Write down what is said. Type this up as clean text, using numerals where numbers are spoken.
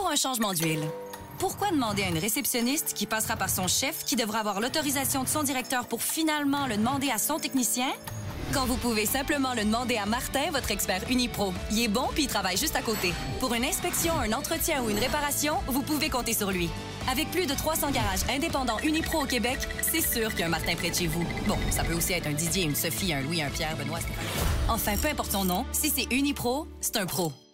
Pour un changement d'huile. Pourquoi demander à une réceptionniste qui passera par son chef, qui devra avoir l'autorisation de son directeur pour finalement le demander à son technicien? Quand vous pouvez simplement le demander à Martin, votre expert Unipro. Il est bon puis il travaille juste à côté. Pour une inspection, un entretien ou une réparation, vous pouvez compter sur lui. Avec plus de 300 garages indépendants Unipro au Québec, c'est sûr qu'il y a un Martin près de chez vous. Bon, ça peut aussi être un Didier, une Sophie, un Louis, un Pierre, Benoît, Stéphane. Enfin, peu importe son nom, si c'est Unipro, c'est un pro.